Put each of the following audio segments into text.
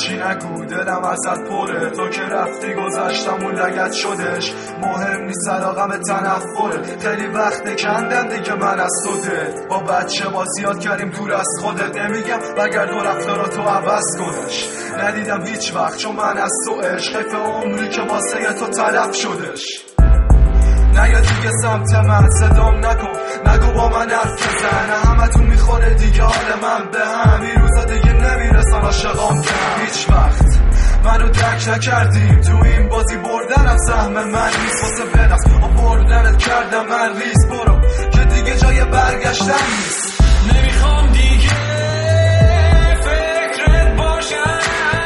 هیچی نگو دلم ازت پره، تو که رفتی گذشتم و لگت شدش. مهم نیست علاقم تنفره، خیلی وقت کندم دیگه من از تو دل. با بچه ما زیاد کردیم دور از خودت، نمیگم بگرد و رفتاراتو عوض کنش. ندیدم هیچ وقت چون من از تو عشق عمری که واسه تو تلف شدش. نیا دیگه سمت من صدام نکن، نگو با من حرف بزن، همتون میخوره دیگه حال من به هم. این روزا دیگه نمیرسن عاشقام که هم. هیچ وقت منو درک نکردیم، تو این بازی بردنم سهم من نیست، واسه بنفس بردنت کردم من ریز. برو که دیگه جای برگشتن نیست. نمیخوام دیگه فکرت باشم،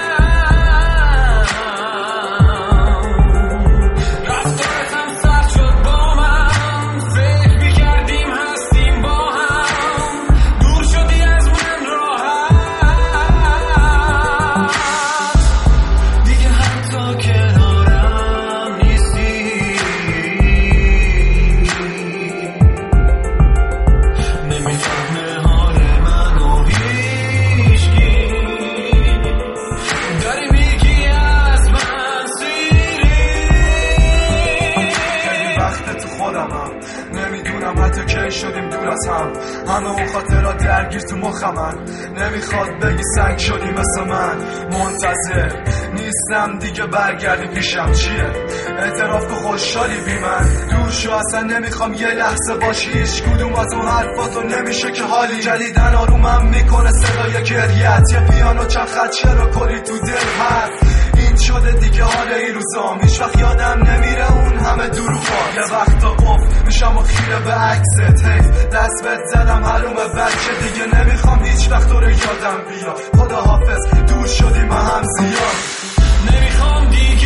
نمیدونم حتی کی شدیم دور از هم. همه اون خاطرات درگیر تو مخمن، نمیخواد بگی سنگ شدی مثل من. منتظر نیستم دیگه برگردی پیشم، چیه اعتراف که خوشحالی بی من. دور شو اصلا نمیخوام یه لحظه باشی، هیچ کدوم از اون حرفاتو نمیشه که حالی. جلیدن آرومم میکنه صدای گریت، یه پیانو چند خط چرا کلی تو دل هست. این شده دیگه حال این روزام، هیچ وقت یادم نمیره اون همه دروغات. یه وقتا قف میشم و خیره به عکست، حیف دست بهت زدم حروم بچه. دیگه نمیخوام هیچ وقت تو رو یادم بیا، خدا حافظ دور شدیم هم زیاد. نمیخوام دیگه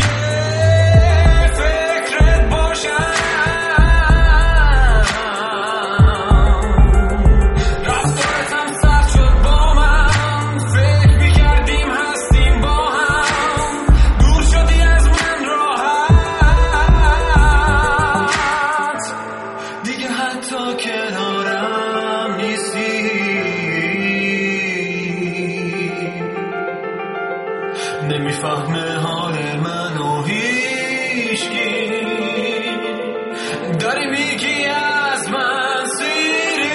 فکرت باشم، حتی کنارم نیستی. نمیفهمه حال منو هیچکی، داری میگی از من سیری.